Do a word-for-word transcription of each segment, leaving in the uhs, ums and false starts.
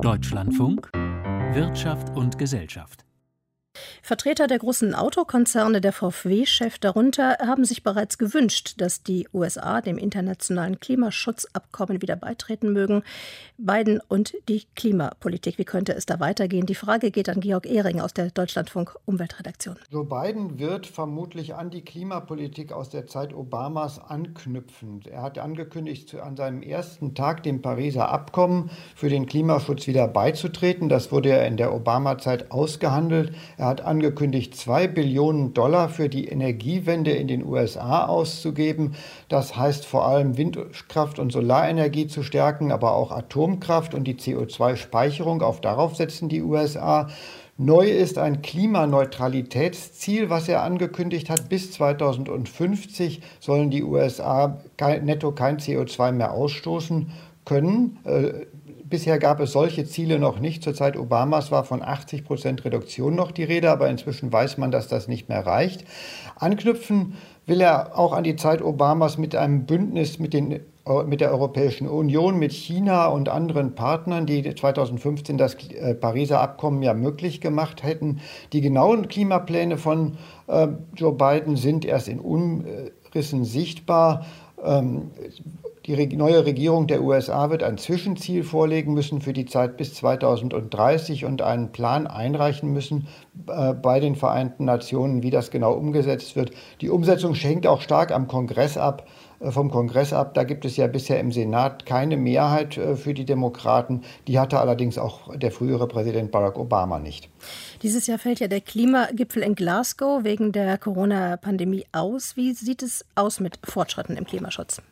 Deutschlandfunk Wirtschaft und Gesellschaft. Vertreter der großen Autokonzerne, der V W-Chef darunter, haben sich bereits gewünscht, dass die U S A dem internationalen Klimaschutzabkommen wieder beitreten mögen. Biden und die Klimapolitik, wie könnte es da weitergehen? Die Frage geht an Georg Ehring aus der Deutschlandfunk Umweltredaktion. Joe Biden wird vermutlich an die Klimapolitik aus der Zeit Obamas anknüpfen. Er hat angekündigt, an seinem ersten Tag dem Pariser Abkommen für den Klimaschutz wieder beizutreten. Das wurde ja in der Obama-Zeit ausgehandelt. Er hat angekündigt, zwei Billionen Dollar für die Energiewende in den U S A auszugeben. Das heißt vor allem Windkraft und Solarenergie zu stärken, aber auch Atomkraft und die C O zwei Speicherung. Auch darauf setzen die U S A. Neu ist ein Klimaneutralitätsziel, was er angekündigt hat. Bis zweitausendfünfzig sollen die U S A netto kein C O zwei mehr ausstoßen können. Äh, Bisher gab es solche Ziele noch nicht. Zur Zeit Obamas war von achtzig Prozent Reduktion noch die Rede, aber inzwischen weiß man, dass das nicht mehr reicht. Anknüpfen will er auch an die Zeit Obamas mit einem Bündnis mit, den, mit der Europäischen Union, mit China und anderen Partnern, die zweitausendfünfzehn das Pariser Abkommen ja möglich gemacht hätten. Die genauen Klimapläne von äh, Joe Biden sind erst in Umrissen sichtbar. Ähm, Die neue Regierung der U S A wird ein Zwischenziel vorlegen müssen für die Zeit bis zweitausenddreißig und einen Plan einreichen müssen äh, bei den Vereinten Nationen, wie das genau umgesetzt wird. Die Umsetzung hängt auch stark am Kongress ab, äh, vom Kongress ab. Da gibt es ja bisher im Senat keine Mehrheit äh, für die Demokraten. Die hatte allerdings auch der frühere Präsident Barack Obama nicht. Dieses Jahr fällt ja der Klimagipfel in Glasgow wegen der Corona-Pandemie aus. Wie sieht es aus mit Fortschritten im Klimaschutz?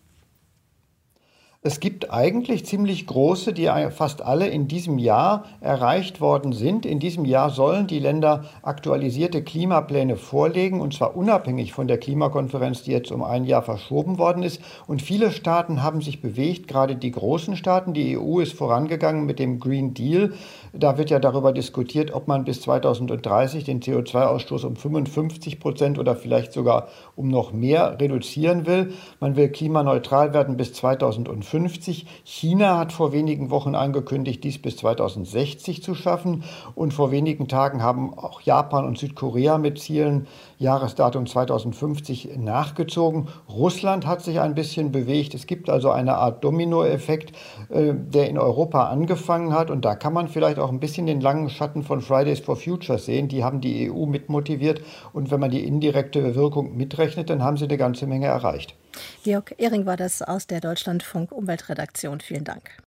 Es gibt eigentlich ziemlich große, die fast alle in diesem Jahr erreicht worden sind. In diesem Jahr sollen die Länder aktualisierte Klimapläne vorlegen, und zwar unabhängig von der Klimakonferenz, die jetzt um ein Jahr verschoben worden ist. Und viele Staaten haben sich bewegt, gerade die großen Staaten. Die E U ist vorangegangen mit dem Green Deal. Da wird ja darüber diskutiert, ob man bis zweitausenddreißig den C O zwei Ausstoß um fünfundfünfzig Prozent oder vielleicht sogar um noch mehr reduzieren will. Man will klimaneutral werden bis zweitausendfünfzig. China hat vor wenigen Wochen angekündigt, dies bis zweitausendsechzig zu schaffen. Und vor wenigen Tagen haben auch Japan und Südkorea mit Zielen Jahresdatum zweitausendfünfzig nachgezogen. Russland hat sich ein bisschen bewegt. Es gibt also eine Art Dominoeffekt, äh, der in Europa angefangen hat. Und da kann man vielleicht auch ein bisschen den langen Schatten von Fridays for Future sehen. Die haben die E U mitmotiviert. Und wenn man die indirekte Wirkung mitrechnet, dann haben sie eine ganze Menge erreicht. Georg Ehring war das aus der Deutschlandfunk Umweltredaktion. Vielen Dank.